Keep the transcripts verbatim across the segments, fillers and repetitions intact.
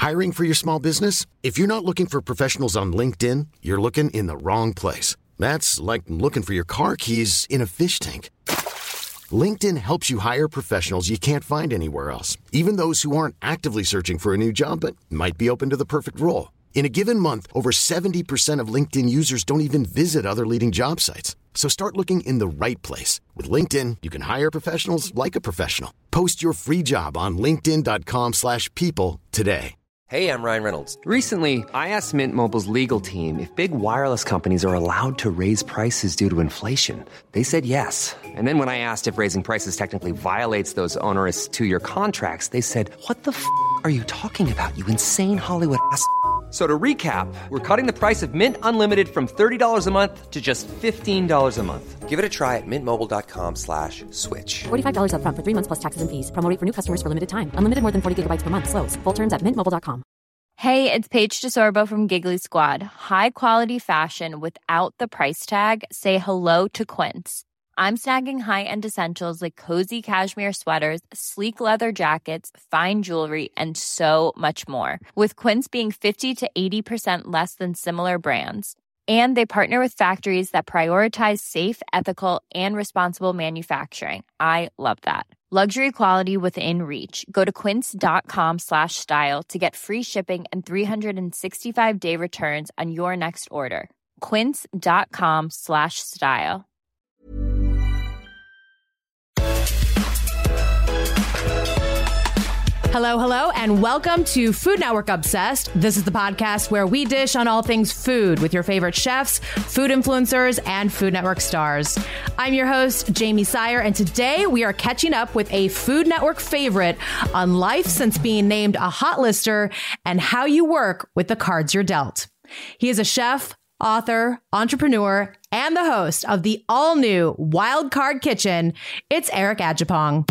Hiring for your small business? If you're not looking for professionals on LinkedIn, you're looking in the wrong place. That's like looking for your car keys in a fish tank. LinkedIn helps you hire professionals you can't find anywhere else, even those who aren't actively searching for a new job but might be open to the perfect role. In a given month, over seventy percent of LinkedIn users don't even visit other leading job sites. So start looking in the right place. With LinkedIn, you can hire professionals like a professional. Post your free job on linkedin dot com slash people today. Hey, I'm Ryan Reynolds. Recently, I asked Mint Mobile's legal team if big wireless companies are allowed to raise prices due to inflation. They said yes. And then when I asked if raising prices technically violates those onerous two-year contracts, they said, what the f*** are you talking about, you insane Hollywood ass f- So to recap, we're cutting the price of Mint Unlimited from thirty dollars a month to just fifteen dollars a month. Give it a try at mintmobile.com slash switch. forty-five dollars up front for three months plus taxes and fees. Promo rate for new customers for limited time. Unlimited more than forty gigabytes per month. Slows full terms at mint mobile dot com. Hey, it's Paige DeSorbo from Giggly Squad. High quality fashion without the price tag. Say hello to Quince. I'm snagging high-end essentials like cozy cashmere sweaters, sleek leather jackets, fine jewelry, and so much more. With Quince being fifty to eighty percent less than similar brands. And they partner with factories that prioritize safe, ethical, and responsible manufacturing. I love that. Luxury quality within reach. Go to quince.com slash style to get free shipping and three sixty-five day returns on your next order. Quince.com slash style. Hello, hello, and welcome to Food Network Obsessed. This is the podcast where we dish on all things food with your favorite chefs, food influencers, and Food Network stars. I'm your host, Jamie Sire, and today we are catching up with a Food Network favorite on life since being named a hot lister and how you work with the cards you're dealt. He is a chef, author, entrepreneur, and the host of the all-new Wild Card Kitchen. It's Eric Adjepong.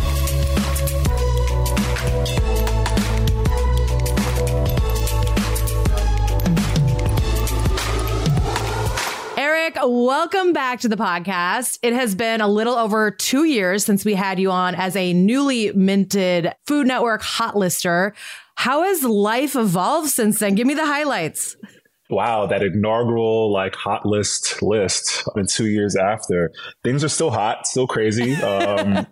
Eric, welcome back to the podcast. It has been a little over two years since we had you on as a newly minted Food Network hot lister. How has life evolved since then? Give me the highlights. Wow, that inaugural like hot list list and two years after, things are still hot, still crazy, um,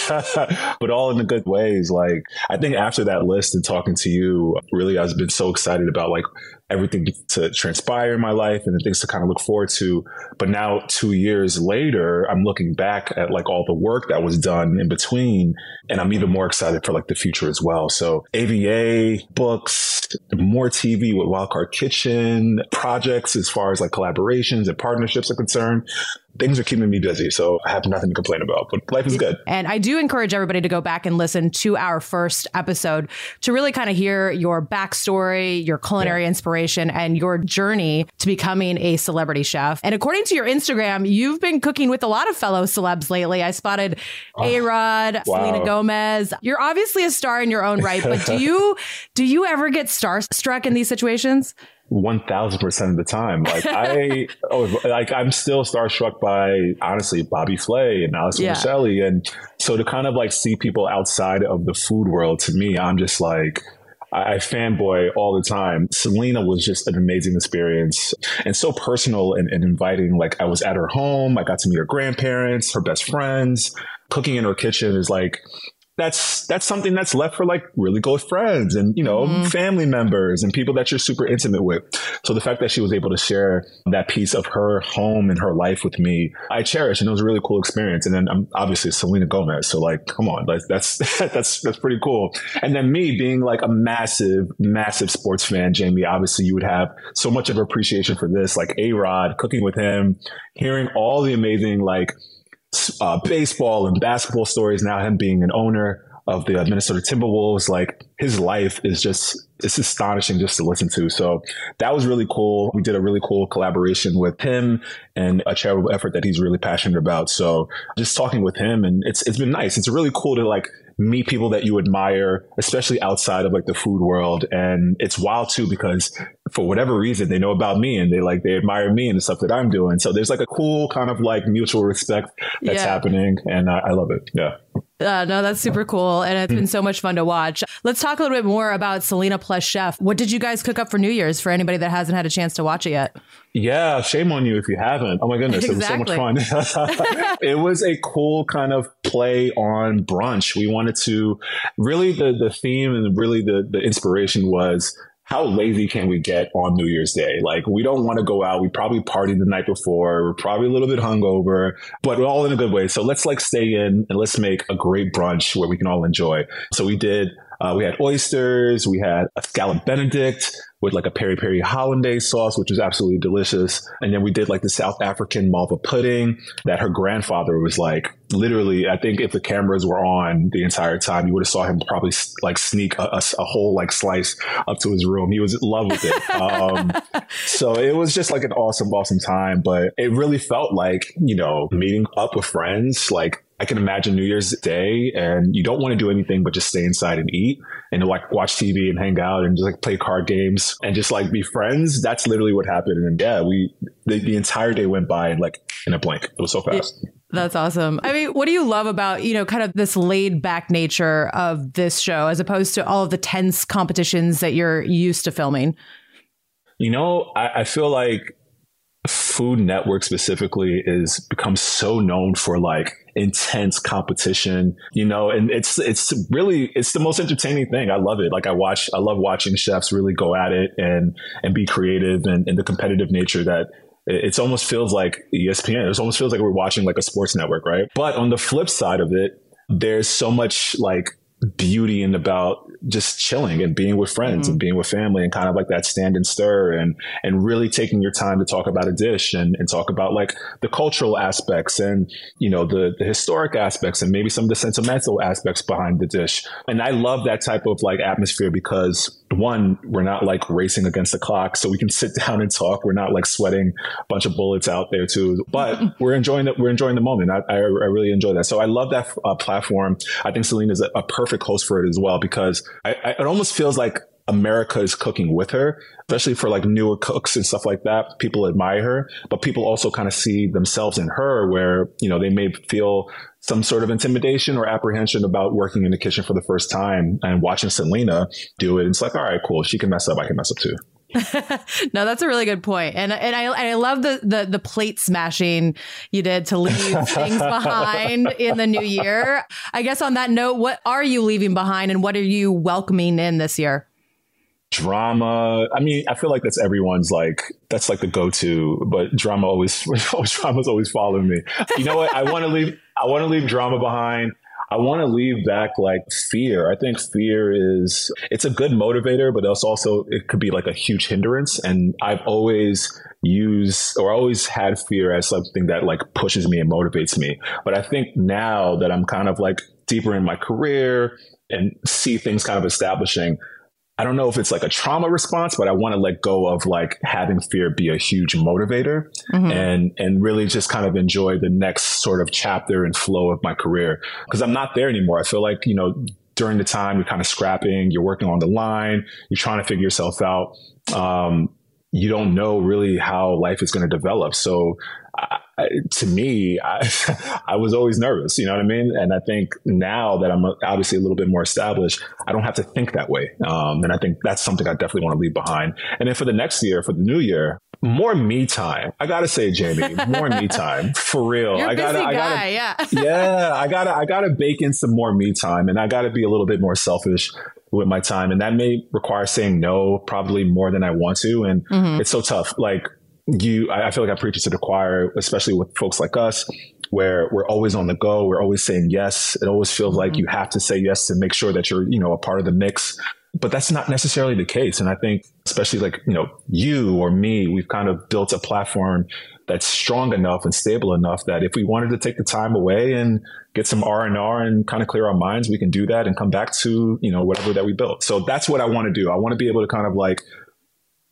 but all in the good ways. Like, I think after that list and talking to you, really, I've been so excited about like everything to transpire in my life and the things to kind of look forward to. But now two years later, I'm looking back at like all the work that was done in between, and I'm even more excited for like the future as well. So A V A, books, more T V with Wild Card Kitchen, projects as far as like collaborations and partnerships are concerned. Things are keeping me busy, so I have nothing to complain about, but life is good. And I do encourage everybody to go back and listen to our first episode to really kind of hear your backstory, your culinary yeah. inspiration, and your journey to becoming a celebrity chef. And according to your Instagram, you've been cooking with a lot of fellow celebs lately. I spotted oh, A-Rod, wow. Selena Gomez. You're obviously a star in your own right, but do you do you ever get starstruck in these situations? one thousand percent of the time. Like I, oh, like I'm still starstruck by, honestly, Bobby Flay and Alice yeah. Shelley. And so to kind of like see people outside of the food world, to me, I'm just like, I, I fanboy all the time. Selena was just an amazing experience and so personal and, and inviting. Like I was at her home. I got to meet her grandparents, her best friends. Cooking in her kitchen is like, That's that's something that's left for like really close friends and, you know, mm-hmm. family members and people that you're super intimate with. So the fact that she was able to share that piece of her home and her life with me, I cherish. And it was a really cool experience. And then I'm obviously Selena Gomez. So like, come on, like that's that's that's pretty cool. And then me being like a massive, massive sports fan, Jamie, obviously you would have so much of appreciation for this, like A-Rod, cooking with him, hearing all the amazing like Uh, baseball and basketball stories. Now him being an owner of the Minnesota Timberwolves, like his life is just, it's astonishing just to listen to. So that was really cool. We did a really cool collaboration with him and a charitable effort that he's really passionate about. So just talking with him, and it's it's been nice. It's really cool to like meet people that you admire, especially outside of like the food world. And it's wild too, because for whatever reason, they know about me and they like, they admire me and the stuff that I'm doing. So there's like a cool kind of like mutual respect that's yeah. happening. And I, I love it. Yeah. Uh, no, that's super cool. And it's been so much fun to watch. Let's talk a little bit more about Selena plus chef. What did you guys cook up for New Year's for anybody that hasn't had a chance to watch it yet? Yeah, shame on you if you haven't. Oh my goodness, Exactly. it was so much fun. It was a cool kind of play on brunch. We wanted to really the the theme and really the the inspiration was, how lazy can we get on New Year's Day? Like, we don't want to go out. We probably partied the night before. We're probably a little bit hungover, but we're all in a good way. So let's like stay in and let's make a great brunch where we can all enjoy. So we did, uh, we had oysters, we had a scallop Benedict with like a peri peri hollandaise sauce, which was absolutely delicious. And then we did like the South African malva pudding that her grandfather was like, literally, I think if the cameras were on the entire time, you would have saw him probably like sneak a, a, a whole like slice up to his room. He was in love with it. Um, so it was just like an awesome, awesome time. But it really felt like, you know, meeting up with friends. Like, I can imagine New Year's Day and you don't want to do anything but just stay inside and eat and like watch T V and hang out and just like play card games and just like be friends. That's literally what happened. And yeah, we, the, the entire day went by like in a blink. It was so fast. That's awesome. I mean, what do you love about, you know, kind of this laid back nature of this show as opposed to all of the tense competitions that you're used to filming? You know, I, I feel like Food Network specifically is become so known for like intense competition, you know, and it's it's really it's the most entertaining thing. I love it. Like I watch, I love watching chefs really go at it and and be creative and, and the competitive nature that it almost feels like E S P N. It almost feels like we're watching like a sports network, right? But on the flip side of it, there's so much like beauty in about just chilling and being with friends mm-hmm. and being with family and kind of like that stand and stir and and really taking your time to talk about a dish and, and talk about like the cultural aspects and, you know, the, the historic aspects and maybe some of the sentimental aspects behind the dish. And I love that type of like atmosphere because one, we're not like racing against the clock, so we can sit down and talk. We're not like sweating a bunch of bullets out there too, but we're enjoying it. We're enjoying the moment. I, I, I really enjoy that. So I love that uh, platform. I think Celine is a, a perfect host for it as well, because I, I, it almost feels like America is cooking with her, especially for like newer cooks and stuff like that. People admire her, but people also kind of see themselves in her where, you know, they may feel some sort of intimidation or apprehension about working in the kitchen for the first time and watching Selena do it. It's like, all right, cool. She can mess up. I can mess up too. No, that's a really good point. And and I I love the, the the plate smashing you did to leave things behind in the new year. I guess on that note, what are you leaving behind and what are you welcoming in this year? Drama. I mean, I feel like that's everyone's like, that's like the go-to, but drama always, drama's always following me. You know what? I want to leave, I want to leave drama behind. I want to leave back like fear. I think fear is, it's a good motivator, but it's also, it could be like a huge hindrance. And I've always used or always had fear as something that like pushes me and motivates me. But I think now that I'm kind of like deeper in my career and see things kind of establishing, I don't know if it's like a trauma response, but I want to let go of like having fear be a huge motivator mm-hmm. and, and really just kind of enjoy the next sort of chapter and flow of my career. Because I'm not there anymore. I feel like, you know, during the time you're kind of scrapping, you're working on the line, you're trying to figure yourself out. Um, you don't know really how life is going to develop. So I, to me, I, I was always nervous, you know what I mean? And I think now that I'm obviously a little bit more established, I don't have to think that way. Um, and I think that's something I definitely want to leave behind. And then for the next year, for the new year, more me time. I gotta say, Jamie, more me time for real. You're a I gotta, busy I gotta, guy, yeah. yeah, I gotta, I gotta bake in some more me time, and I gotta be a little bit more selfish with my time. And that may require saying no, probably more than I want to. And mm-hmm. it's so tough. Like you, I, I feel like I preach it to the choir, especially with folks like us, where we're always on the go. We're always saying yes. It always feels mm-hmm. like you have to say yes to make sure that you're, you know, a part of the mix. But that's not necessarily the case. And I think especially like, you know, you or me, we've kind of built a platform that's strong enough and stable enough that if we wanted to take the time away and get some R and R and kind of clear our minds, we can do that and come back to, you know, whatever that we built. So that's what I want to do. I want to be able to kind of like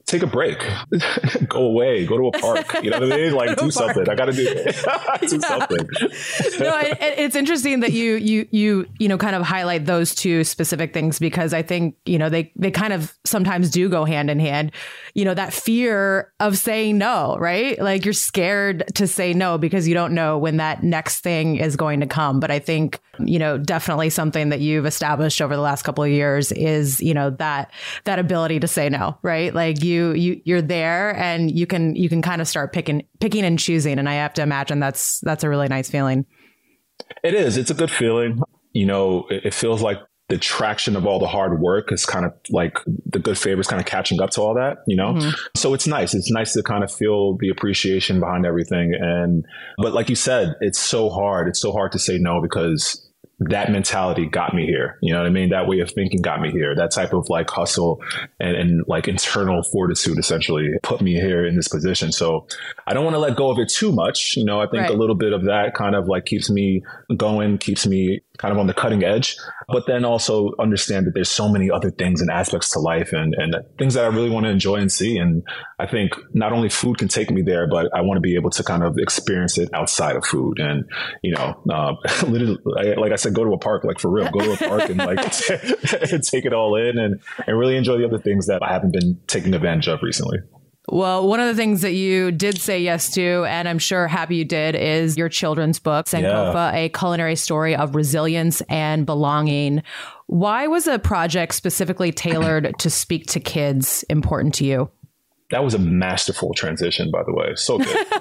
take a break, go away, go to a park. You know what I mean? Like do something. I got to do, do something. No, it, it's interesting that you, you, you, you know, kind of highlight those two specific things, because I think, you know, they, they kind of sometimes do go hand in hand, you know, that fear of saying no, right? Like you're scared to say no because you don't know when that next thing is going to come. But I think, you know, definitely something that you've established over the last couple of years is, you know, that, that ability to say no, right? Like you, You you're there and you can you can kind of start picking picking and choosing. And I have to imagine that's that's a really nice feeling. It is. It's a good feeling. You know, it, it feels like the traction of all the hard work is kind of like the good favors kind of catching up to all that, you know? Mm-hmm. So it's nice. It's nice to kind of feel the appreciation behind everything. And but like you said, it's so hard. It's so hard to say no because that mentality got me here. You know what I mean? That way of thinking got me here. That type of like hustle and, and like internal fortitude essentially put me here in this position. So I don't want to let go of it too much. You know, I think right. a little bit of that kind of like keeps me going, keeps me kind of on the cutting edge, but then also understand that there's so many other things and aspects to life and, and things that I really want to enjoy and see. And I think not only food can take me there, but I want to be able to kind of experience it outside of food. And, you know, uh, literally, like I said, go to a park, like for real, go to a park and like take it all in and, and really enjoy the other things that I haven't been taking advantage of recently. Well, one of the things that you did say yes to, and I'm sure happy you did, is your children's book, Sankofa, yeah. A culinary story of resilience and belonging. Why was a project specifically tailored to speak to kids important to you? That was a masterful transition, by the way. So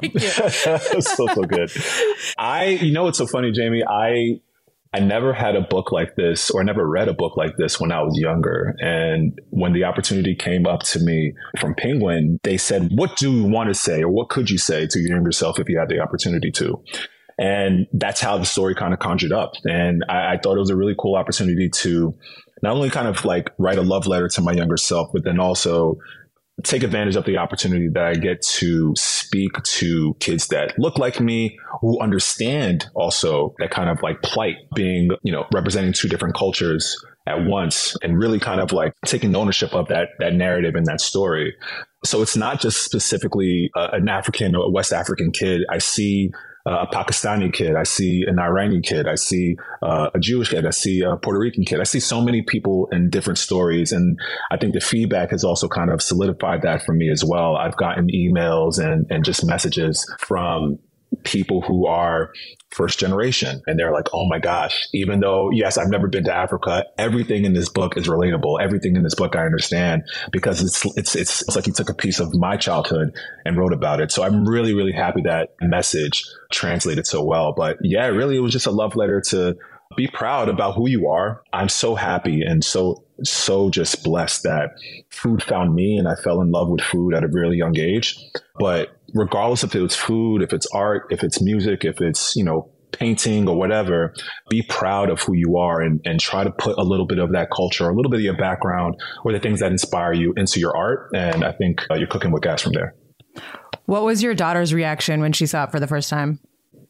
good. so, so good. I, you know, it's so funny, Jamie. I, I never had a book like this or never read a book like this when I was younger. And when the opportunity came up to me from Penguin, they said, what do you want to say or what could you say to your younger self if you had the opportunity to? And that's how the story kind of conjured up. And I, I thought it was a really cool opportunity to not only kind of like write a love letter to my younger self, but then also take advantage of the opportunity that I get to speak to kids that look like me, who understand also that kind of like plight, being, you know, representing two different cultures at once and really kind of like taking ownership of that, that narrative and that story. So it's not just specifically uh, an African or a West African kid. I see Uh, a Pakistani kid. I see an Iranian kid. I see uh, a Jewish kid. I see a Puerto Rican kid. I see so many people in different stories. And I think the feedback has also kind of solidified that for me as well. I've gotten emails and, and just messages from people who are first generation. And they're like, oh my gosh, even though, yes, I've never been to Africa, everything in this book is relatable. Everything in this book I understand because it's, it's, it's, it's like he took a piece of my childhood and wrote about it. So I'm really, really happy that message translated so well. But yeah, really, it was just a love letter to be proud about who you are. I'm so happy and so, so just blessed that food found me and I fell in love with food at a really young age. But regardless if it's food, if it's art, if it's music, if it's, you know, painting or whatever, be proud of who you are and, and try to put a little bit of that culture, a little bit of your background or the things that inspire you into your art. And I think uh, you're cooking with gas from there. What was your daughter's reaction when she saw it for the first time?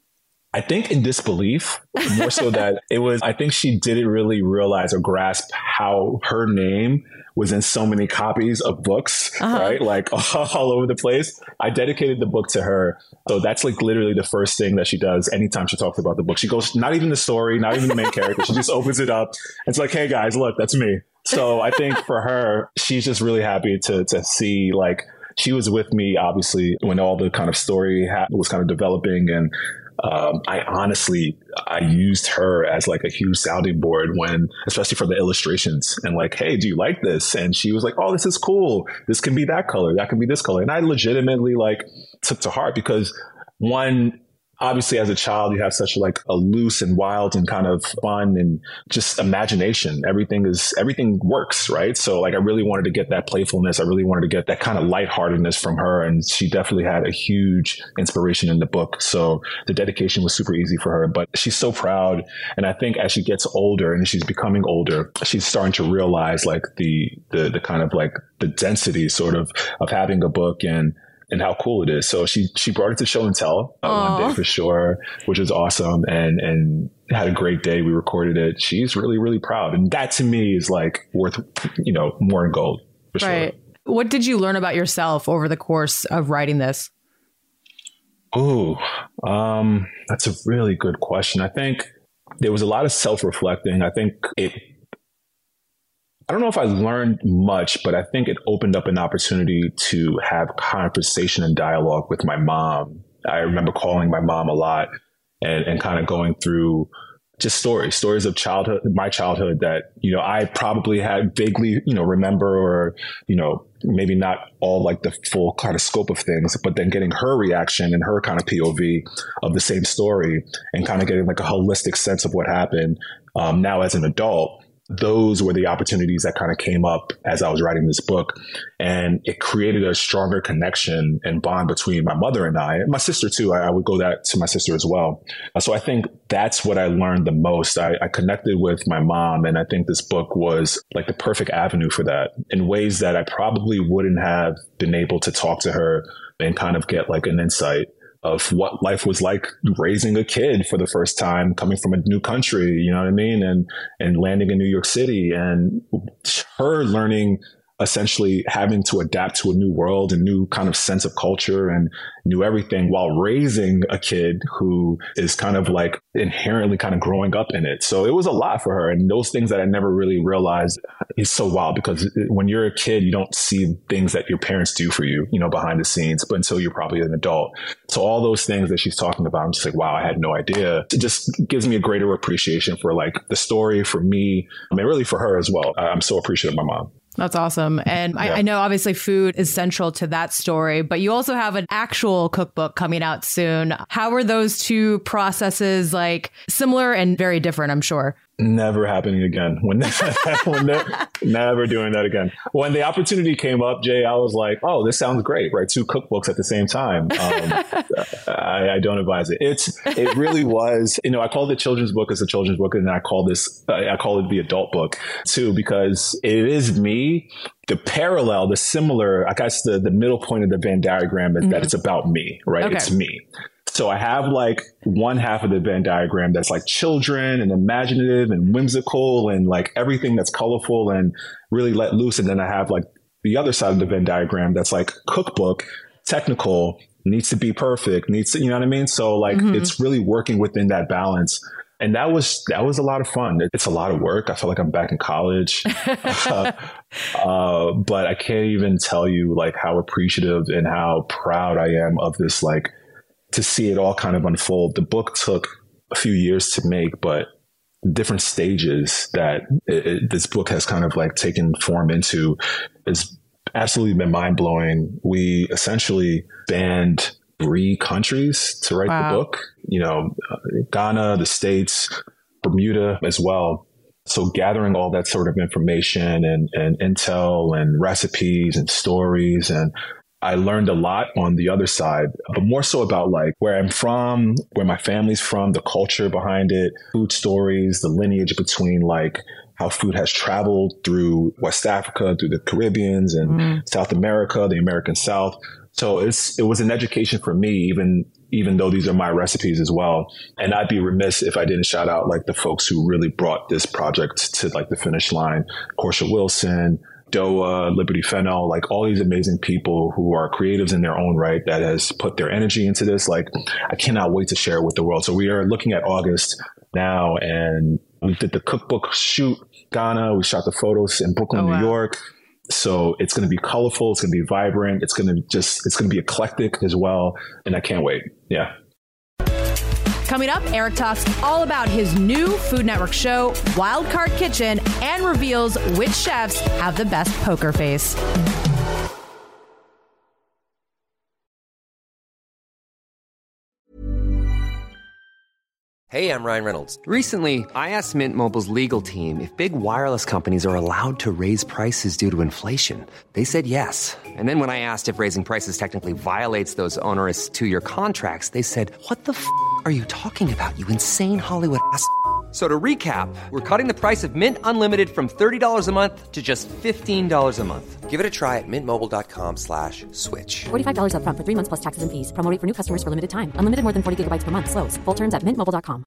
I think in disbelief, more so that it was, I think she didn't really realize or grasp how her name was in so many copies of books, uh-huh. right? Like all over the place. I dedicated the book to her. So that's like literally the first thing that she does anytime she talks about the book. She goes, not even the story, not even the main character. She just opens it up. It's like, hey guys, look, that's me. So I think for her, she's just really happy to to see like, she was with me, obviously, when all the kind of story ha- was kind of developing. And um, I honestly, I used her as like a huge sounding board when, especially for the illustrations and like, hey, do you like this? And she was like, oh, this is cool. This can be that color. That can be this color. And I legitimately like took to heart because one, obviously, as a child, you have such like a loose and wild and kind of fun and just imagination. Everything is, everything works, right? So like, I really wanted to get that playfulness. I really wanted to get that kind of lightheartedness from her. And she definitely had a huge inspiration in the book. So the dedication was super easy for her, but she's so proud. And I think as she gets older and she's becoming older, she's starting to realize like the, the, the kind of like the density sort of, of having a book and, and how cool it is. So she, she brought it to show and tell uh, one day for sure, which is awesome. And, and had a great day. We recorded it. She's really, really proud. And that to me is like worth, you know, more in gold for right. sure. What did you learn about yourself over the course of writing this? Oh, um, that's a really good question. I think there was a lot of self-reflecting. I think it, I don't know if I learned much, but I think it opened up an opportunity to have conversation and dialogue with my mom. I remember calling my mom a lot and, and kind of going through just stories, stories of childhood, my childhood that, you know, I probably had vaguely, you know, remember, or, you know, maybe not all like the full kind of scope of things, but then getting her reaction and her kind of P O V of the same story and kind of getting like a holistic sense of what happened um, now as an adult. Those were the opportunities that kind of came up as I was writing this book. And it created a stronger connection and bond between my mother and I, and my sister too. I, I would go that to my sister as well. Uh, so I think that's what I learned the most. I, I connected with my mom, and I think this book was like the perfect avenue for that in ways that I probably wouldn't have been able to talk to her and kind of get like an insight of what life was like raising a kid for the first time, coming from a new country, you know what I mean? And, and landing in New York City, and her learning, essentially having to adapt to a new world, a new kind of sense of culture and new everything, while raising a kid who is kind of like inherently kind of growing up in it. So it was a lot for her. And those things that I never really realized is so wild, because when you're a kid, you don't see things that your parents do for you, you know, behind the scenes, but until you're probably an adult. So all those things that she's talking about, I'm just like, wow, I had no idea. It just gives me a greater appreciation for like the story, for me, I mean, really for her as well. I'm so appreciative of my mom. That's awesome. And yeah. I, I know obviously food is central to that story, but you also have an actual cookbook coming out soon. How are those two processes like similar and very different, I'm sure? Never happening again. When, when never doing that again. When the opportunity came up, Jay, I was like, oh, this sounds great, right? Two cookbooks at the same time. Um, I, I don't advise it. It's, it really was, you know, I call the children's book as a children's book, and I call this, I call it the adult book too, because it is me. The parallel, the similar, I guess the, the middle point of the Venn diagram is mm-hmm. that it's about me, right? Okay. It's me. So I have like one half of the Venn diagram that's like children and imaginative and whimsical and like everything that's colorful and really let loose. And then I have like the other side of the Venn diagram that's like cookbook, technical, needs to be perfect, needs to, you know what I mean? So like mm-hmm. it's really working within that balance. And that was, that was a lot of fun. It's a lot of work. I feel like I'm back in college, uh, uh, but I can't even tell you like how appreciative and how proud I am of this, like, to see it all kind of unfold. The book took a few years to make, but different stages that it, it, this book has kind of like taken form into has absolutely been mind blowing. We essentially banned three countries to write wow. the book, you know, uh, Ghana, the States, Bermuda as well. So gathering all that sort of information and, and intel and recipes and stories, and I learned a lot on the other side, but more so about like where I'm from, where my family's from, the culture behind it, food stories, the lineage between like how food has traveled through West Africa, through the Caribbeans and mm. South America, the American South. So it's, it was an education for me, even, even though these are my recipes as well. And I'd be remiss if I didn't shout out like the folks who really brought this project to like the finish line. Portia Wilson, Doa, Liberty Fennell, like all these amazing people who are creatives in their own right that has put their energy into this. Like, I cannot wait to share it with the world. So we are looking at August now, and we did the cookbook shoot, Ghana. We shot the photos in Brooklyn, oh, wow. New York. So it's going to be colorful. It's going to be vibrant. It's going to just, it's going to be eclectic as well. And I can't wait. Yeah. Coming up, Eric talks all about his new Food Network show, Wild Card Kitchen, and reveals which chefs have the best poker face. Hey, I'm Ryan Reynolds. Recently, I asked Mint Mobile's legal team if big wireless companies are allowed to raise prices due to inflation. They said yes. And then when I asked if raising prices technically violates those onerous two-year contracts, they said, what the f*** are you talking about, you insane Hollywood ass f- So to recap, we're cutting the price of Mint Unlimited from thirty dollars a month to just fifteen dollars a month. Give it a try at mintmobile.com slash switch. forty-five dollars up front for three months plus taxes and fees. Promo rate for new customers for limited time. Unlimited more than forty gigabytes per month. Slows full terms at mint mobile dot com.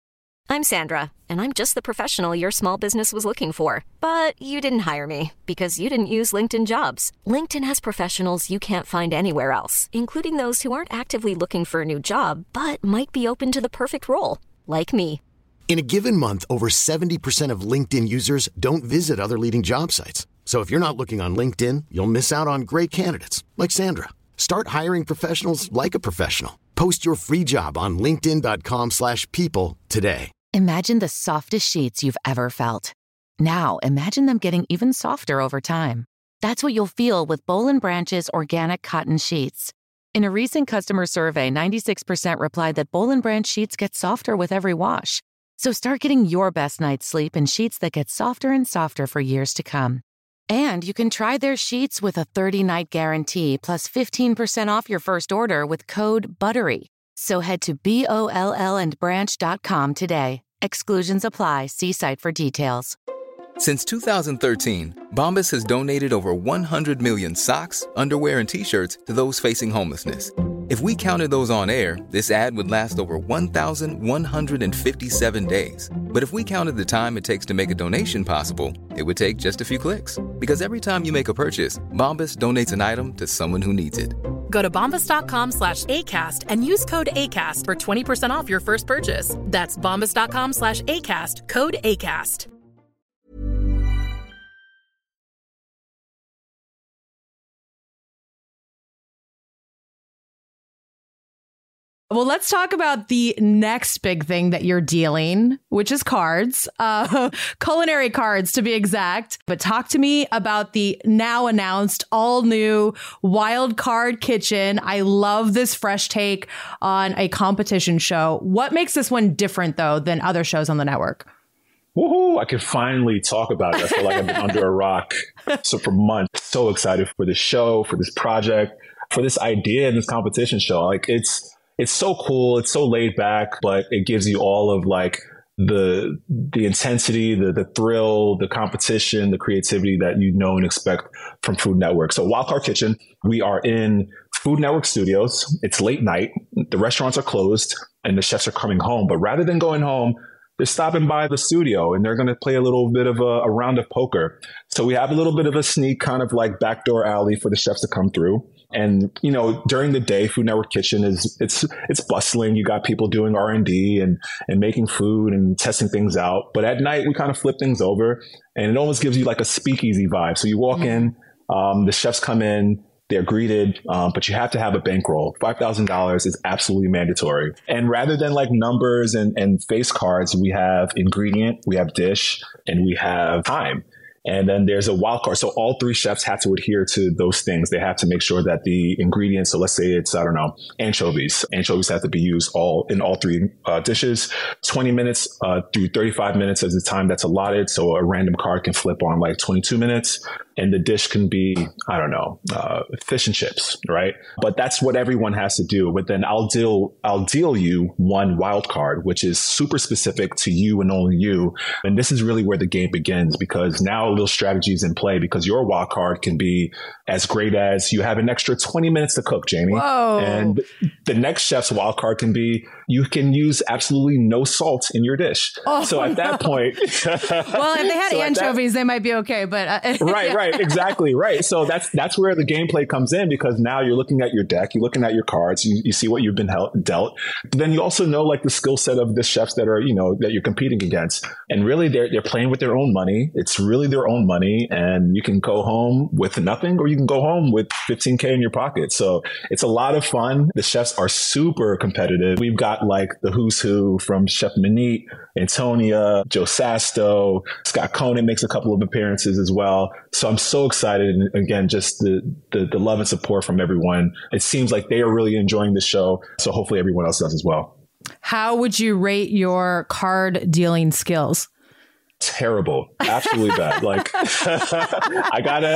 I'm Sandra, and I'm just the professional your small business was looking for. But you didn't hire me because you didn't use LinkedIn Jobs. LinkedIn has professionals you can't find anywhere else, including those who aren't actively looking for a new job, but might be open to the perfect role, like me. In a given month, over seventy percent of LinkedIn users don't visit other leading job sites. So if you're not looking on LinkedIn, you'll miss out on great candidates like Sandra. Start hiring professionals like a professional. Post your free job on linkedin dot com slash people today. Imagine the softest sheets you've ever felt. Now imagine them getting even softer over time. That's what you'll feel with Boll and Branch's organic cotton sheets. In a recent customer survey, ninety-six percent replied that Boll and Branch sheets get softer with every wash. So start getting your best night's sleep in sheets that get softer and softer for years to come. And you can try their sheets with a thirty-night guarantee plus fifteen percent off your first order with code BUTTERY. So head to B O L L and branch dot com today. Exclusions apply. See site for details. Since two thousand thirteen, Bombas has donated over one hundred million socks, underwear, and T-shirts to those facing homelessness. If we counted those on air, this ad would last over one thousand one hundred fifty-seven days. But if we counted the time it takes to make a donation possible, it would take just a few clicks. Because every time you make a purchase, Bombas donates an item to someone who needs it. Go to bombas dot com slash ACAST and use code ACAST for twenty percent off your first purchase. That's bombas dot com slash ACAST, code ACAST. Well, let's talk about the next big thing that you're dealing, which is cards, uh, culinary cards to be exact. But talk to me about the now announced all new Wild Card Kitchen. I love this fresh take on a competition show. What makes this one different, though, than other shows on the network? Woohoo! I can finally talk about it. I feel like I've been under a rock so for months. So excited for this show, for this project, for this idea and this competition show. Like it's It's so cool. It's so laid back, but it gives you all of like the the intensity, the the thrill, the competition, the creativity that you know and expect from Food Network. So Wild Card Kitchen, we are in Food Network Studios. It's late night. The restaurants are closed and the chefs are coming home. But rather than going home, they're stopping by the studio and they're going to play a little bit of a, a round of poker. So we have a little bit of a sneak kind of like backdoor alley for the chefs to come through. And, you know, during the day, Food Network Kitchen is it's it's bustling. You got people doing R and D and and making food and testing things out. But at night, we kind of flip things over and it almost gives you like a speakeasy vibe. So you walk mm-hmm. in, um, the chefs come in, they're greeted, um, but you have to have a bankroll. five thousand dollars is absolutely mandatory. And rather than like numbers and, and face cards, we have ingredient, we have dish, and we have time. And then there's a wild card. So all three chefs have to adhere to those things. They have to make sure that the ingredients, so let's say it's, I don't know, anchovies. Anchovies have to be used all in all three uh, dishes. twenty minutes uh, through thirty-five minutes is the time that's allotted. So a random card can flip on like twenty-two minutes. And the dish can be, I don't know, uh, fish and chips, right? But that's what everyone has to do. But then I'll deal, I'll deal you one wild card, which is super specific to you and only you. And this is really where the game begins, because now a little strategy is in play, because your wild card can be as great as you have an extra twenty minutes to cook, Jamie. Whoa. And the next chef's wild card can be you can use absolutely no salt in your dish. Oh, so at no. that point, well, if they had so anchovies, that, they might be okay. But uh, right, yeah. right, exactly, right. So that's that's where the gameplay comes in, because now you're looking at your deck, you're looking at your cards, you, you see what you've been hel- dealt. But then you also know like the skill set of the chefs that are, you know, that you're competing against, and really they're they're playing with their own money. It's really their own money, and you can go home with nothing, or you can go home with fifteen K in your pocket. So it's a lot of fun. The chefs are super competitive. We've got like the who's who from Chef Manit, Antonia, Joe Sasto, Scott Conan makes a couple of appearances as well. So I'm so excited. And again, just the, the, the love and support from everyone. It seems like they are really enjoying the show. So hopefully everyone else does as well. How would you rate your card dealing skills? terrible, absolutely bad. Like I gotta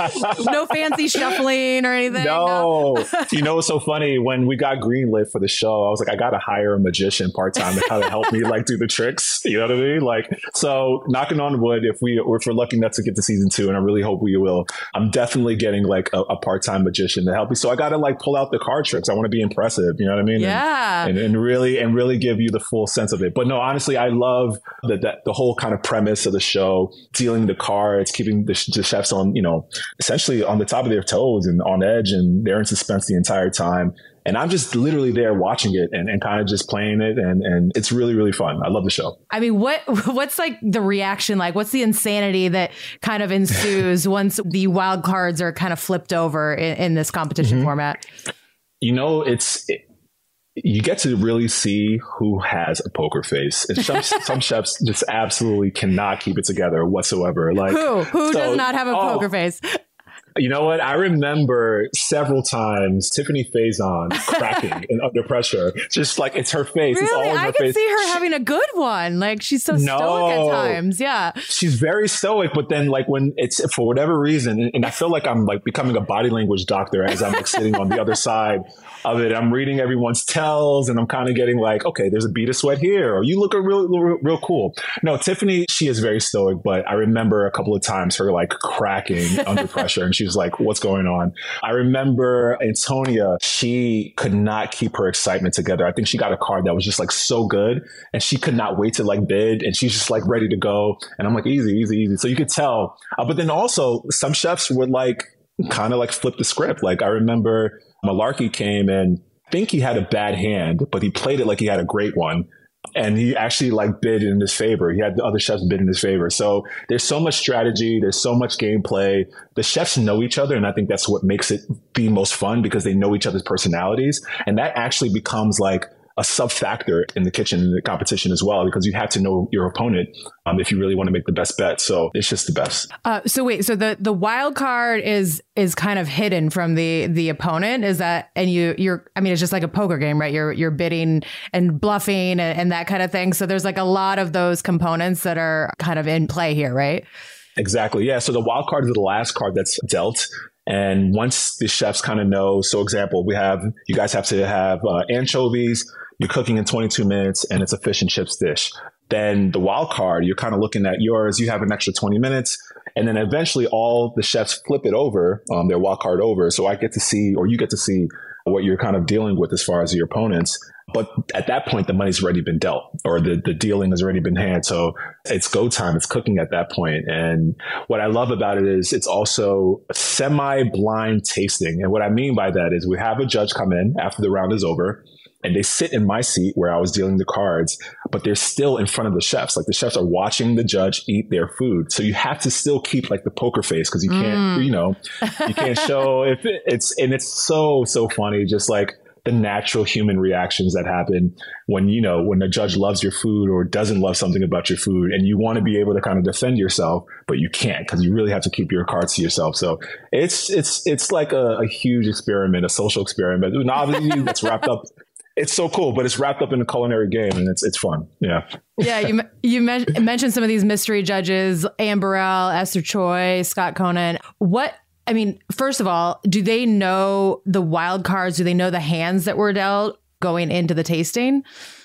no fancy shuffling or anything. No, no. You know what's so funny? When we got greenlit for the show, I was like, I gotta hire a magician part time to kind of help me like do the tricks. You know what I mean? Like, so knocking on wood, if we if we're lucky enough to get to season two, and I really hope we will, I'm definitely getting like a, a part time magician to help me. So I gotta like pull out the card tricks. I want to be impressive. You know what I mean? Yeah, and, and, and really and really give you the full sense of it. But no, honestly, I love that that the whole kind of premise of the show, dealing the cards, keeping the, the chefs on, you know, essentially on the top of their toes and on edge, and they're in suspense the entire time. And I'm just literally there watching it and, and kind of just playing it. And, and it's really, really fun. I love the show. I mean, what what's like the reaction like? What's the insanity that kind of ensues once the wild cards are kind of flipped over in, in this competition mm-hmm. format? You know, it's... It, you get to really see who has a poker face. And some, some chefs just absolutely cannot keep it together whatsoever. Like who? Who so, does not have a oh, poker face? You know what? I remember several times Tiffany Faison cracking and under pressure. Just like it's her face. Really? It's all in her I can face. see her having a good one. Like she's so no, stoic at times. Yeah. She's very stoic, but then like when it's for whatever reason, and, and I feel like I'm like becoming a body language doctor as I'm like sitting on the other side of it. I'm reading everyone's tells and I'm kind of getting like, okay, there's a bead of sweat here, or you look real, real, real cool. No, Tiffany, she is very stoic, but I remember a couple of times her like cracking under pressure, and she was like, what's going on? I remember Antonia, she could not keep her excitement together. I think she got a card that was just like so good, and she could not wait to like bid, and she's just like ready to go. And I'm like, easy, easy, easy. So you could tell. Uh, but then also some chefs would like kind of like flip the script. Like I remember Malarkey came and I think he had a bad hand, but he played it like he had a great one. And he actually like bid in his favor. He had the other chefs bid in his favor. So there's so much strategy. There's so much gameplay. The chefs know each other. And I think that's what makes it the most fun, because they know each other's personalities. And that actually becomes like a sub factor in the kitchen, in the competition as well, because you have to know your opponent um, if you really want to make the best bet. So it's just the best. Uh, so wait, so the, the wild card is is kind of hidden from the the opponent. Is that, and you you're, I mean, it's just like a poker game, right? You're you're bidding and bluffing and, and that kind of thing. So there's like a lot of those components that are kind of in play here, right? Exactly. Yeah. So the wild card is the last card that's dealt. And once the chefs kind of know, so example, we have, you guys have to have uh, anchovies. You're cooking in twenty-two minutes and it's a fish and chips dish. Then the wild card, you're kind of looking at yours. You have an extra twenty minutes. And then eventually all the chefs flip it over, um, their wild card over. So I get to see, or you get to see what you're kind of dealing with as far as your opponents. But at that point, the money's already been dealt, or the, the dealing has already been handed. So it's go time. It's cooking at that point. And what I love about it is it's also semi-blind tasting. And what I mean by that is we have a judge come in after the round is over, and they sit in my seat where I was dealing the cards, but they're still in front of the chefs. Like the chefs are watching the judge eat their food. So you have to still keep like the poker face, because you can't, mm. you know, you can't show if it, it's, and it's so, so funny. Just like the natural human reactions that happen when, you know, when the judge loves your food or doesn't love something about your food, and you want to be able to kind of defend yourself, but you can't, because you really have to keep your cards to yourself. So it's, it's, it's like a, a huge experiment, a social experiment. And obviously that's wrapped up. It's so cool, but it's wrapped up in a culinary game, and it's it's fun. Yeah. Yeah. You you men- mentioned some of these mystery judges, Anne Burrell, Esther Choi, Scott Conan. What, I mean, first of all, do they know the wild cards? Do they know the hands that were dealt going into the tasting?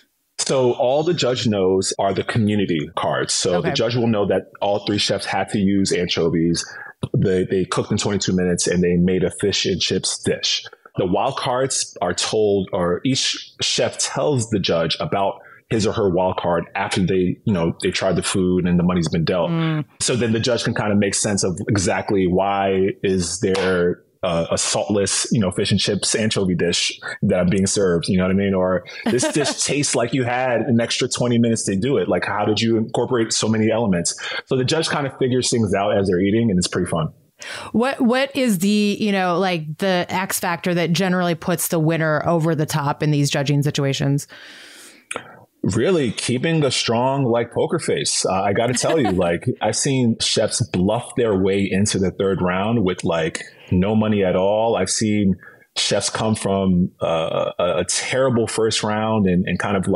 So all the judge knows are the community cards. So okay. The judge will know that all three chefs had to use anchovies. They, they cooked in twenty-two minutes and they made a fish and chips dish. The wild cards are told, or each chef tells the judge about his or her wild card after they, you know, they tried the food and the money's been dealt. Mm. So then the judge can kind of make sense of exactly why is there uh, a saltless, you know, fish and chips anchovy dish that I'm being served. You know what I mean? Or this dish tastes like you had an extra twenty minutes to do it. Like, how did you incorporate so many elements? So the judge kind of figures things out as they're eating, and it's pretty fun. What what is the, you know, like the X factor that generally puts the winner over the top in these judging situations? Really keeping a strong like poker face. Uh, I got to tell you, like I've seen chefs bluff their way into the third round with like no money at all. I've seen chefs come from uh, a, a terrible first round and, and kind of like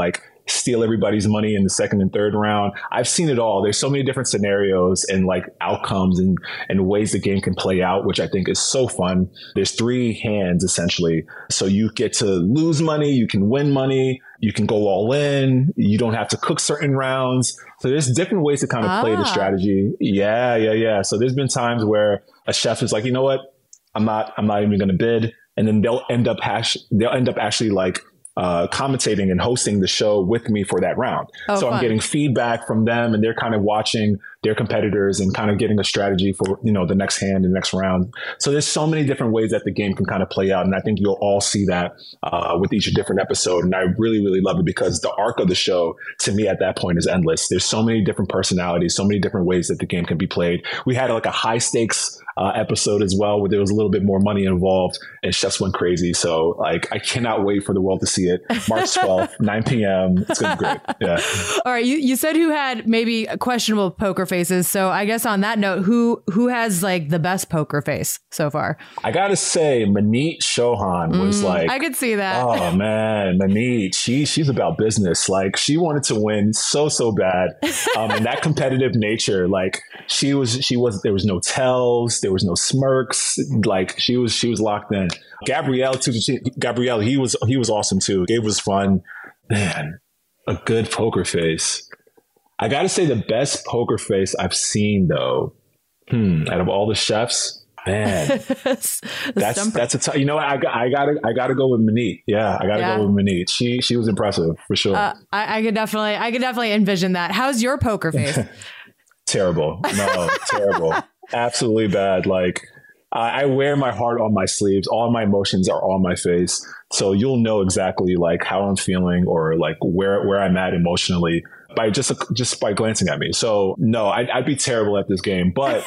steal everybody's money in the second and third round. I've seen it all. There's so many different scenarios and like outcomes and, and ways the game can play out, which I think is so fun. There's three hands essentially. So you get to lose money, you can win money, you can go all in, you don't have to cook certain rounds. So there's different ways to kind of ah. play the strategy. Yeah, yeah, yeah. So there's been times where a chef is like, you know what? I'm not, I'm not even going to bid. And then they'll end up hash, they'll end up actually like uh, commentating and hosting the show with me for that round. Oh, so fun. I'm getting feedback from them and they're kind of watching their competitors and kind of getting a strategy for, you know, the next hand, the next round. So there's so many different ways that the game can kind of play out. And I think you'll all see that uh, with each different episode. And I really, really love it because the arc of the show to me at that point is endless. There's so many different personalities, so many different ways that the game can be played. We had like a high stakes uh, episode as well, where there was a little bit more money involved and chefs went crazy. So like, I cannot wait for the world to see it. March twelfth, nine p.m. It's going to be great. Yeah. All right. You, you said who had maybe questionable poker faces. So I guess on that note, who who has like the best poker face so far? I got to say, Maneet Chauhan was mm, like, I could see that. Oh man, Maneet, she, she's about business. Like she wanted to win so, so bad. Um, and that competitive nature, like she was, she was, there was no tells, there was no smirks. Like she was, she was locked in. Gabrielle too. She, Gabrielle, he was, he was awesome too. It was fun. Man, a good poker face. I got to say the best poker face I've seen though, hmm, out of all the chefs, man, that's, that's a t- you know what? I got, I gotta, I gotta go with Maneet. Yeah. I gotta yeah. go with Maneet. She, she was impressive for sure. Uh, I, I could definitely, I could definitely envision that. How's your poker face? Terrible. No, terrible. Absolutely bad. Like I, I wear my heart on my sleeves. All my emotions are on my face. So you'll know exactly like how I'm feeling or like where, where I'm at emotionally by just, just by glancing at me. So no, I'd, I'd be terrible at this game, but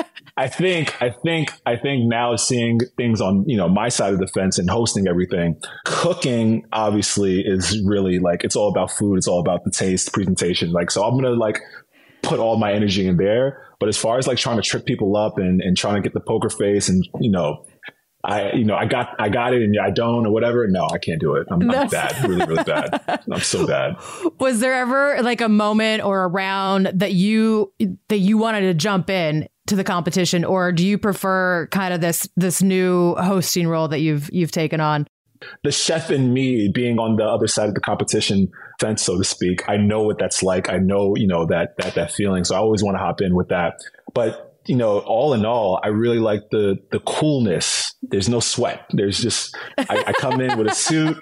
I think, I think, I think now seeing things on, you know, my side of the fence and hosting everything, cooking obviously is really like, it's all about food. It's all about the taste, presentation. Like, so I'm going to like put all my energy in there. But as far as like trying to trip people up and, and trying to get the poker face and, you know, I, you know, I got, I got it and I don't or whatever. No, I can't do it. I'm, I'm bad, really, really bad. I'm so bad. Was there ever like a moment or a round that you, that you wanted to jump in to the competition, or do you prefer kind of this, this new hosting role that you've, you've taken on? The chef in me being on the other side of the competition fence, so to speak, I know what that's like. I know, you know, that, that, that feeling. So I always want to hop in with that. But you know, all in all, I really like the the coolness. There's no sweat. There's just, I, I come in with a suit.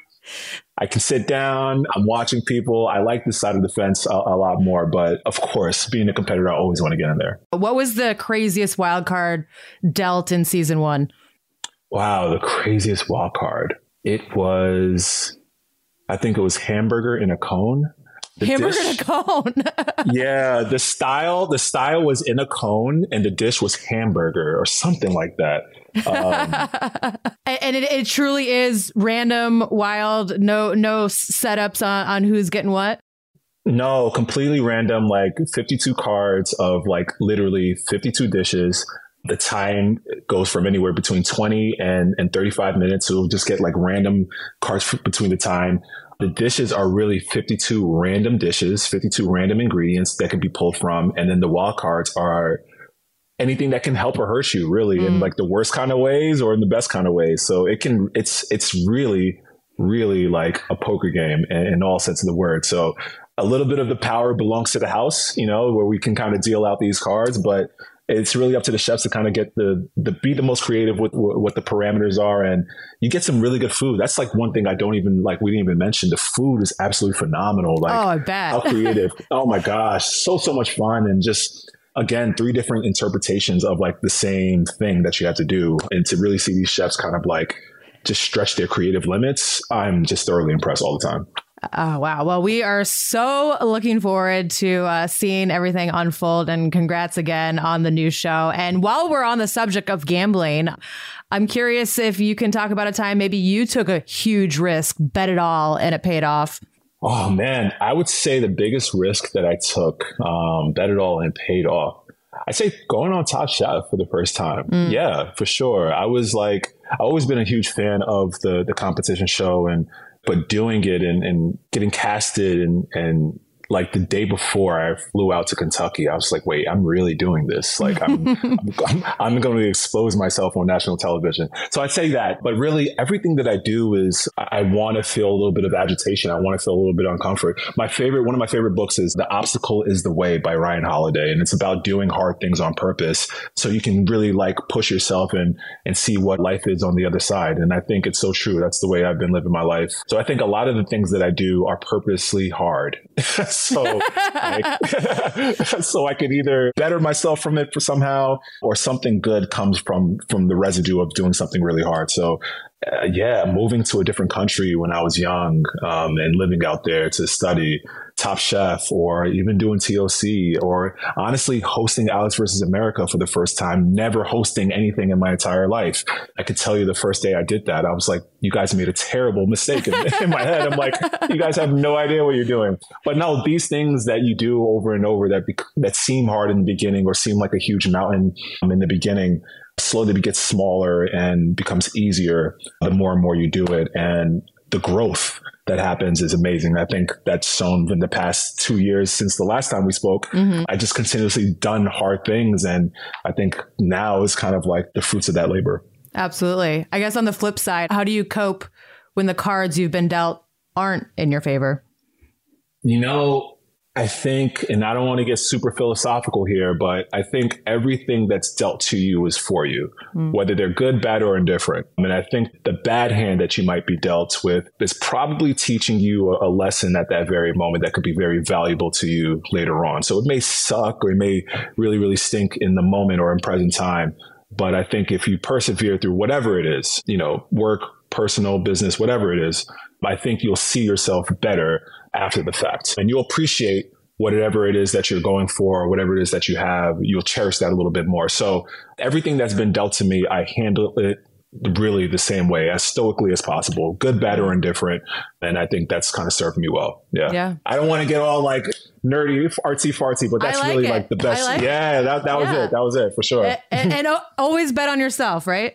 I can sit down. I'm watching people. I like this side of the fence a, a lot more. But of course, being a competitor, I always want to get in there. What was the craziest wild card dealt in season one? Wow, the craziest wild card. It was, I think it was hamburger in a cone. The hamburger dish, in a cone. yeah, the style, the style was in a cone and the dish was hamburger or something like that. Um, and it, it truly is random, wild, no no setups on, on who's getting what? No, completely random, like fifty-two cards of like literally fifty-two dishes. The time goes from anywhere between twenty and, and thirty-five minutes. So we'll just get like random cards between the time. The dishes are really fifty-two random dishes, fifty-two random ingredients that can be pulled from. And then the wild cards are anything that can help or hurt you, really, mm. in like the worst kind of ways or in the best kind of ways. So it can, it's, it's really, really like a poker game in, in all sense of the word. So a little bit of the power belongs to the house, you know, where we can kind of deal out these cards, but it's really up to the chefs to kind of get the, the be the most creative with, with what the parameters are. And you get some really good food. That's like one thing I don't even like, we didn't even mention. The food is absolutely phenomenal. Like, oh, I bet. How creative. Oh my gosh. So, so much fun. And just, again, three different interpretations of like the same thing that you have to do. And to really see these chefs kind of like just stretch their creative limits, I'm just thoroughly impressed all the time. Oh, wow. Well, we are so looking forward to uh, seeing everything unfold, and congrats again on the new show. And while we're on the subject of gambling, I'm curious if you can talk about a time maybe you took a huge risk, bet it all, and it paid off. Oh, man, I would say the biggest risk that I took, um, bet it all and paid off. I'd say going on Top Chef for the first time. Mm. Yeah, for sure. I was like, I've always been a huge fan of the the competition show and but doing it and, and getting casted and, and like the day before I flew out to Kentucky, I was like, wait, I'm really doing this. Like I'm, I'm, I'm going to expose myself on national television. So I'd say that, but really everything that I do is I, I want to feel a little bit of agitation. I want to feel a little bit of uncomfort. My favorite, one of my favorite books is The Obstacle is the Way by Ryan Holiday. And it's about doing hard things on purpose so you can really like push yourself and, and see what life is on the other side. And I think it's so true. That's the way I've been living my life. So I think a lot of the things that I do are purposely hard. So, like, so I could either better myself from it for somehow, or something good comes from from the residue of doing something really hard. So, uh, yeah, moving to a different country when I was young um, and living out there to study Top Chef, or even doing T O C, or honestly hosting Alex versus America for the first time, never hosting anything in my entire life. I could tell you the first day I did that, I was like, you guys made a terrible mistake. In, in my head, I'm like, you guys have no idea what you're doing. But no, these things that you do over and over that bec- that seem hard in the beginning or seem like a huge mountain um, in the beginning, slowly gets smaller and becomes easier the more and more you do it. And the growth that happens is amazing. I think that's shown in the past two years since the last time we spoke. Mm-hmm. I just continuously done hard things. And I think now is kind of like the fruits of that labor. Absolutely. I guess on the flip side, how do you cope when the cards you've been dealt aren't in your favor? You know, I think, and I don't want to get super philosophical here, but I think everything that's dealt to you is for you, mm. whether they're good, bad, or indifferent. I mean, I think the bad hand that you might be dealt with is probably teaching you a, a lesson at that very moment that could be very valuable to you later on. So it may suck or it may really, really stink in the moment or in present time. But I think if you persevere through whatever it is, you know, work, personal, business, whatever it is, I think you'll see yourself better after the fact. And you'll appreciate whatever it is that you're going for, or whatever it is that you have. You'll cherish that a little bit more. So everything that's been dealt to me, I handle it really the same way, as stoically as possible, good, bad, or indifferent. And I think that's kind of served me well. Yeah. yeah. I don't want to get all like nerdy, artsy fartsy, but that's like really it. like the best. Like yeah, that, that was yeah. it. That was it for sure. And, and, and always bet on yourself, right?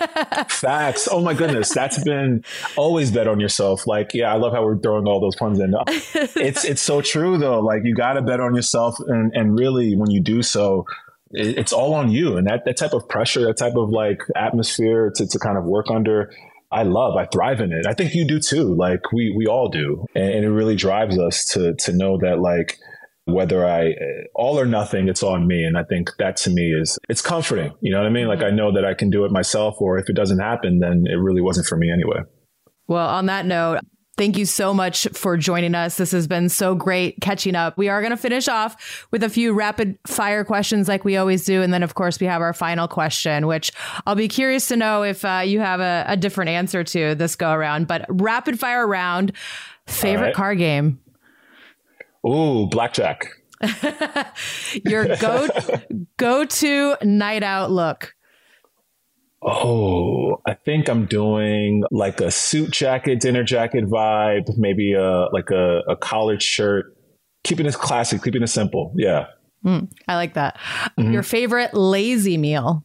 Facts. Oh my goodness. That's been always bet on yourself. Like, yeah, I love how we're throwing all those puns in. It's, it's so true though. Like you got to bet on yourself. And, and really when you do so, it's all on you. And that, that type of pressure, that type of like atmosphere to, to kind of work under, I love, I thrive in it. I think you do too. Like we, we all do. And, and it really drives us to, to know that like, whether I, all or nothing, it's on me. And I think that to me is, it's comforting. You know what I mean? Like I know that I can do it myself, or if it doesn't happen, then it really wasn't for me anyway. Well, on that note, thank you so much for joining us. This has been so great catching up. We are going to finish off with a few rapid fire questions like we always do. And then, of course, we have our final question, which I'll be curious to know if uh, you have a, a different answer to this go around. But rapid fire round, favorite right. card game? Ooh, blackjack. Your go go to night out look. Oh, I think I'm doing like a suit jacket, dinner jacket vibe, maybe a like a, a collared shirt, keeping it classic, keeping it simple. Yeah. Mm, I like that. Mm-hmm. Your favorite lazy meal?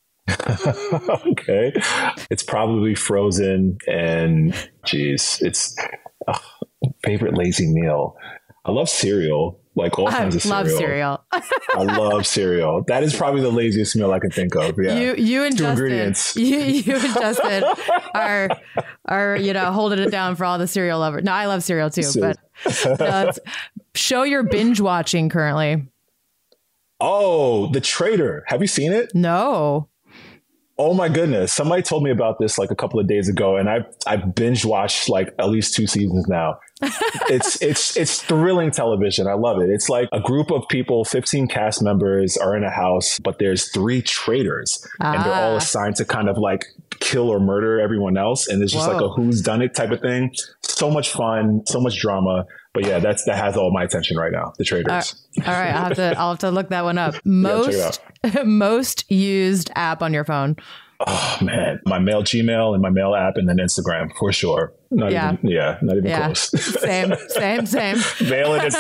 Okay. It's probably frozen and geez, it's uh, favorite lazy meal. I love cereal. Like all kinds of cereal. I love cereal. I love cereal. That is probably the laziest meal I can think of. Yeah. You, you and Two Justin, ingredients. You, you and Justin are, are, you know, holding it down for all the cereal lovers. No, I love cereal too, but no, show your binge watching currently. Oh, The Traitor. Have you seen it? No. Oh my goodness. Somebody told me about this like a couple of days ago, and I I binge watched like at least two seasons now. It's it's it's thrilling television. I love it. It's like a group of people, fifteen cast members are in a house, but there's three traitors ah. and they're all assigned to kind of like kill or murder everyone else. And it's just Whoa. like a who's done it type of thing. So much fun, so much drama. But yeah, that's that has all my attention right now. The Traitors. All right, all right. I'll have to I'll have to look that one up. Most yeah, most used app on your phone. Oh man, my mail Gmail and my mail app, and then Instagram for sure. Not yeah. even yeah, not even yeah. close. Same, same, same. Mail and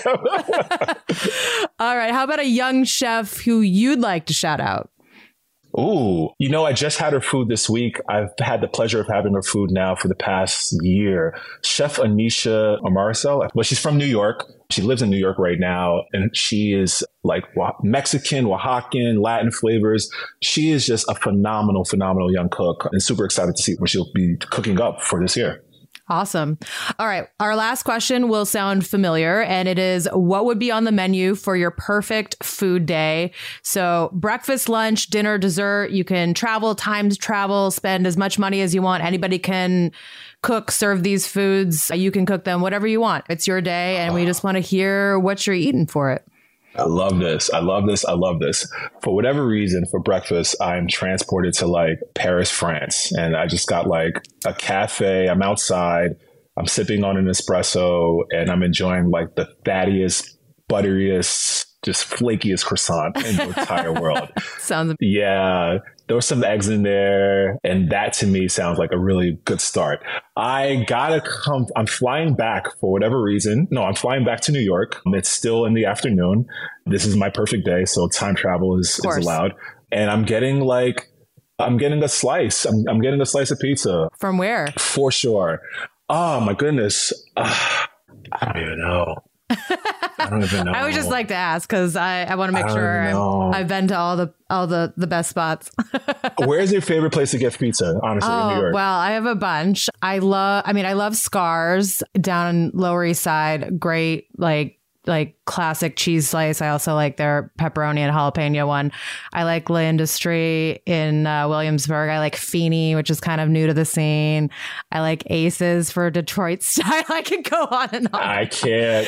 Instagram. All right. How about a young chef who you'd like to shout out? Ooh, you know, I just had her food this week. I've had the pleasure of having her food now for the past year. Chef Anisha Amarcel, well, she's from New York. She lives in New York right now, and she is like Mexican, Oaxacan, Latin flavors. She is just a phenomenal, phenomenal young cook, and super excited to see what she'll be cooking up for this year. Awesome. All right. Our last question will sound familiar, and it is, what would be on the menu for your perfect food day? So breakfast, lunch, dinner, dessert. You can travel, times travel, spend as much money as you want. Anybody can cook, serve these foods. You can cook them, whatever you want. It's your day, and we just want to hear what you're eating for it. I love this. I love this. I love this. For whatever reason, for breakfast, I'm transported to like Paris, France. And I just got like a cafe. I'm outside. I'm sipping on an espresso and I'm enjoying like the fattiest, butteriest, just flakiest croissant in the entire world. Sounds yeah. There was some eggs in there. And that to me sounds like a really good start. I gotta come. I'm flying back for whatever reason. No, I'm flying back to New York. It's still in the afternoon. This is my perfect day. So time travel is, is allowed. And I'm getting like, I'm getting a slice. I'm, I'm getting a slice of pizza. From where? For sure. Oh my goodness. Uh, I don't even know. I don't even know. I would just like to ask because I, I want to make sure I'm, I've been to all the all the, the best spots. Where's your favorite place to get pizza, honestly, oh, in New York? Well, I have a bunch. I love, I mean, I love Scars down in Lower East Side. Great, like, like classic cheese slice. I also like their pepperoni and jalapeno one. I like La Industrie in uh, Williamsburg. I like Feeney, which is kind of new to the scene. I like Aces for Detroit style. I could go on and on. I can't.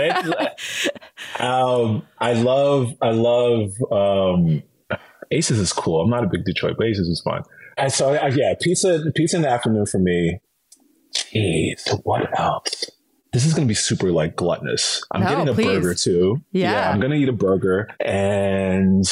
um, I love, I love, um, Aces is cool. I'm not a big Detroit, but Aces is fun. And so, I, yeah, pizza, pizza in the afternoon for me. Jeez, what else? This is going to be super like gluttonous. I'm no, getting a please. burger too. Yeah. yeah I'm going to eat a burger and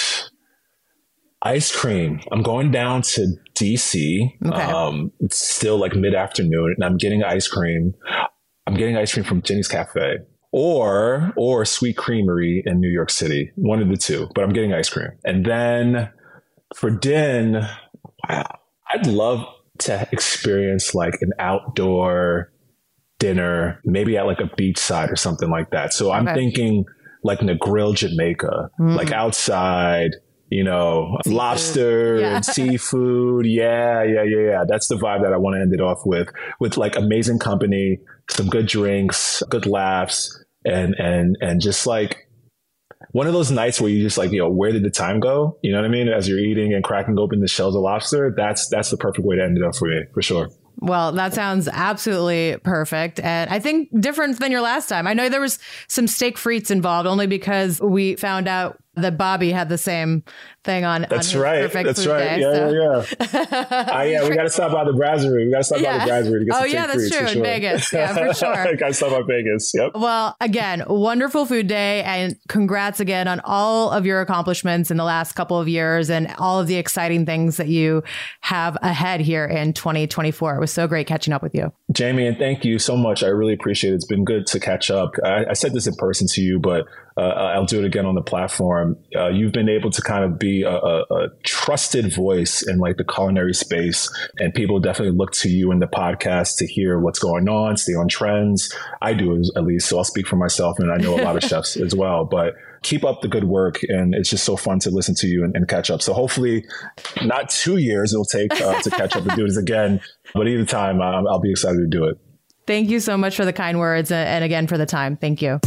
ice cream. I'm going down to D C. Okay. Um, it's still like mid-afternoon and I'm getting ice cream. I'm getting ice cream from Ginny's Cafe or, or Sweet Creamery in New York City. One of the two, but I'm getting ice cream. And then for din, wow, I'd love to experience like an outdoor dinner, maybe at like a beachside or something like that. So I'm okay. thinking like Negril, Jamaica, mm. like outside, you know, seafood. lobster yeah. and seafood. Yeah, yeah, yeah, yeah. That's the vibe that I want to end it off with, with like amazing company, some good drinks, good laughs, and and and just like one of those nights where you just like, you know, where did the time go? You know what I mean? As you're eating and cracking open the shells of lobster, that's that's the perfect way to end it up for me, for sure. Well, that sounds absolutely perfect. And I think different than your last time. I know there was some steak frites involved only because we found out that Bobby had the same thing on. That's on right. Perfect That's food right. Day, yeah, so. yeah, yeah. uh, yeah, we got to stop by the Brasserie. We got to stop yeah. by the Brasserie to get oh, some yeah, steak frites. Oh, yeah, that's true. In sure. Vegas. Yeah, for sure. Got to stop by Vegas. Yep. Well, again, wonderful food day. And congrats again on all of your accomplishments in the last couple of years and all of the exciting things that you have ahead here in twenty twenty-four. It was so great catching up with you. Jamie, and thank you so much. I really appreciate it. It's been good to catch up. I, I said this in person to you, but Uh, I'll do it again on the platform. Uh, you've been able to kind of be a, a, a trusted voice in like the culinary space, and people definitely look to you in the podcast to hear what's going on, stay on trends. I do at least, so I'll speak for myself, and I know a lot of chefs as well. But keep up the good work, and it's just so fun to listen to you and, and catch up. So hopefully, not two years it'll take uh, to catch up and do this again, but either time um, I'll be excited to do it. Thank you so much for the kind words, and again for the time. Thank you.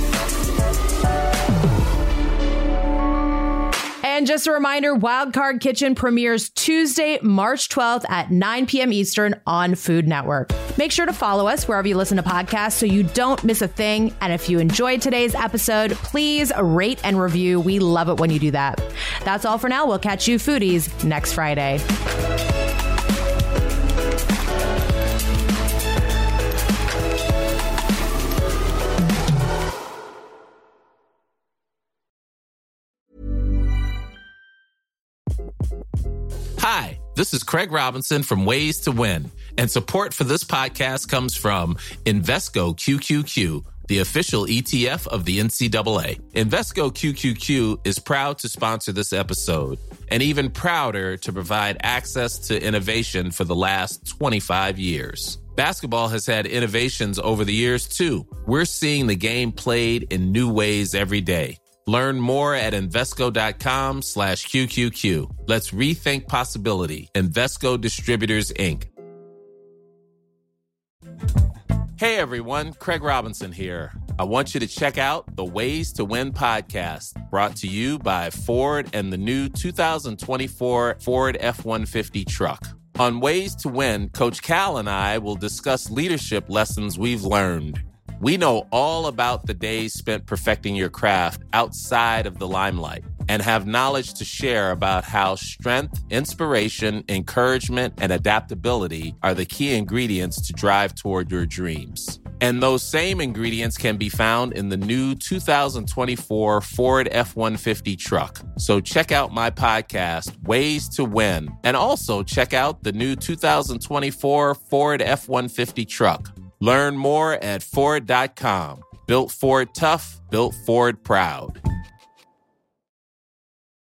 And just a reminder, Wildcard Kitchen premieres Tuesday, March twelfth at nine p.m. Eastern on Food Network. Make sure to follow us wherever you listen to podcasts so you don't miss a thing. And if you enjoyed today's episode, please rate and review. We love it when you do that. That's all for now. We'll catch you foodies next Friday. Hi, this is Craig Robinson from Ways to Win, and support for this podcast comes from Invesco Q Q Q, the official E T F of the N C double A. Invesco Q Q Q is proud to sponsor this episode, and even prouder to provide access to innovation for the last twenty-five years. Basketball has had innovations over the years, too. We're seeing the game played in new ways every day. Learn more at Invesco.com slash QQQ. Let's rethink possibility. Invesco Distributors, Incorporated. Hey everyone, Craig Robinson here. I want you to check out the Ways to Win podcast, brought to you by Ford and the new two thousand twenty-four Ford F one fifty truck. On Ways to Win, Coach Cal and I will discuss leadership lessons we've learned. We know all about the days spent perfecting your craft outside of the limelight and have knowledge to share about how strength, inspiration, encouragement, and adaptability are the key ingredients to drive toward your dreams. And those same ingredients can be found in the new two thousand twenty-four Ford F one fifty truck. So check out my podcast, Ways to Win, and also check out the new two thousand twenty-four Ford F one fifty truck. Learn more at Ford dot com. Built Ford tough, built Ford proud.